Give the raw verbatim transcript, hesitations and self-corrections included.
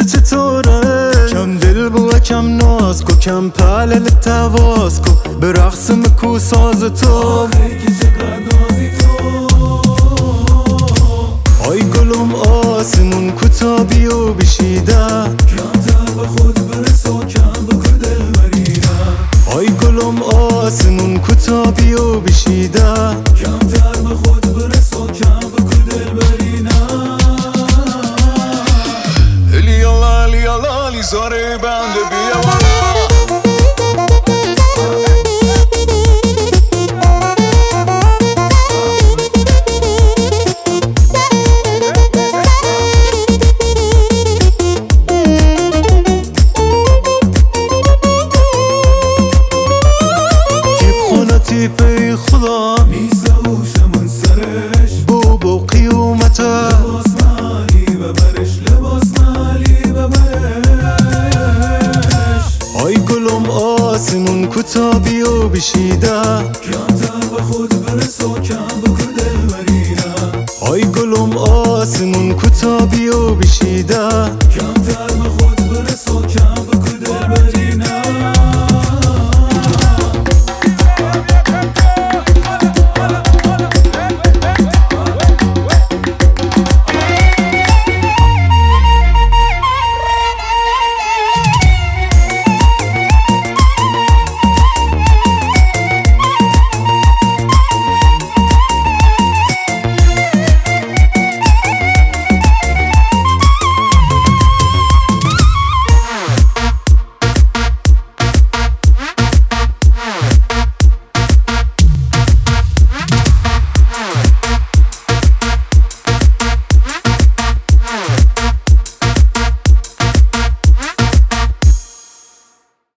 چطوره؟ کم دل بو کم ناز کو کم پلل تواز کو به رقص مکو ساز تو آخه که چقدر نازی تو آی گلم آسمون کتابی و بشیده کمتر به خود برس و کم بکن دلبرینه آی گلم آسمون کتابی و بشیده کمتر به خود برس و کم بکن دلبرینه الیالا الیالا لیزاره بنده بیا تیپه خدا نیست اوشمون سرش بو بو قیومته لباس مالی ببرش لباس مالی ببرش آی گلم آسمون کتابی و بشیده کمتر به خود برس و کم بکن دلبرینه آی گلم آسمون کتابی و بشیده کمتر